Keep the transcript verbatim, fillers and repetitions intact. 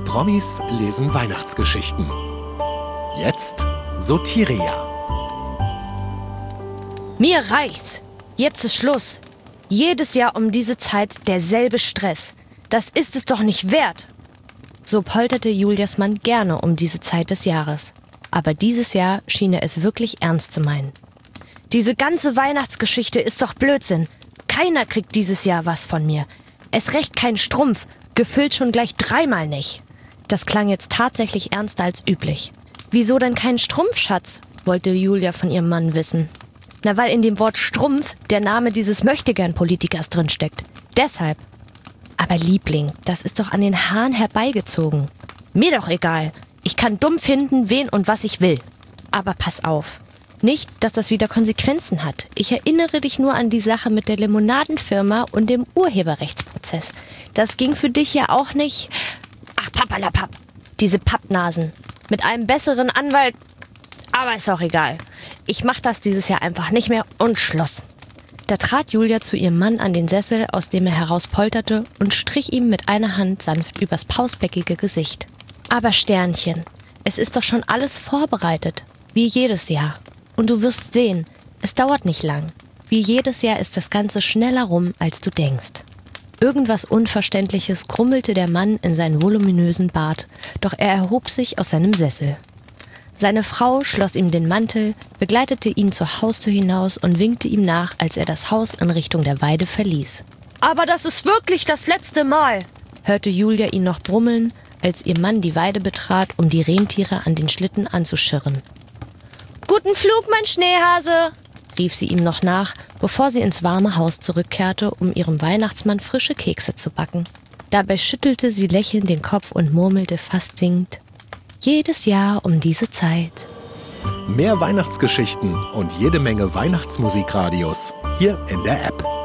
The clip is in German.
Promis lesen Weihnachtsgeschichten. Jetzt Soteria. Mir reicht's. Jetzt ist Schluss. Jedes Jahr um diese Zeit derselbe Stress. Das ist es doch nicht wert. So polterte Julias Mann gerne um diese Zeit des Jahres. Aber dieses Jahr schien er es wirklich ernst zu meinen. Diese ganze Weihnachtsgeschichte ist doch Blödsinn. Keiner kriegt dieses Jahr was von mir. Es recht kein Strumpf, gefüllt schon gleich dreimal nicht. Das klang jetzt tatsächlich ernster als üblich. Wieso denn kein Strumpf, Schatz? Wollte Julia von ihrem Mann wissen. Na, weil in dem Wort Strumpf der Name dieses Möchtegern-Politikers drinsteckt. Deshalb. Aber Liebling, das ist doch an den Haaren herbeigezogen. Mir doch egal. Ich kann dumm finden, wen und was ich will. Aber pass auf. Nicht, dass das wieder Konsequenzen hat. Ich erinnere dich nur an die Sache mit der Limonadenfirma und dem Urheberrechtsprozess. Das ging für dich ja auch nicht... Ach, papperlapapp. Diese Pappnasen. Mit einem besseren Anwalt... Aber ist auch egal. Ich mach das dieses Jahr einfach nicht mehr und Schluss. Da trat Julia zu ihrem Mann an den Sessel, aus dem er herauspolterte, und strich ihm mit einer Hand sanft übers pausbäckige Gesicht. Aber Sternchen, es ist doch schon alles vorbereitet, wie jedes Jahr. Und du wirst sehen, es dauert nicht lang. Wie jedes Jahr ist das Ganze schneller rum, als du denkst. Irgendwas Unverständliches grummelte der Mann in seinen voluminösen Bart, doch er erhob sich aus seinem Sessel. Seine Frau schloss ihm den Mantel, begleitete ihn zur Haustür hinaus und winkte ihm nach, als er das Haus in Richtung der Weide verließ. »Aber das ist wirklich das letzte Mal«, hörte Julia ihn noch brummeln, als ihr Mann die Weide betrat, um die Rentiere an den Schlitten anzuschirren. »Guten Flug, mein Schneehase«, rief sie ihm noch nach, bevor sie ins warme Haus zurückkehrte, um ihrem Weihnachtsmann frische Kekse zu backen. Dabei schüttelte sie lächelnd den Kopf und murmelte fast singend: »Jedes Jahr um diese Zeit.« Mehr Weihnachtsgeschichten und jede Menge Weihnachtsmusikradios hier in der App.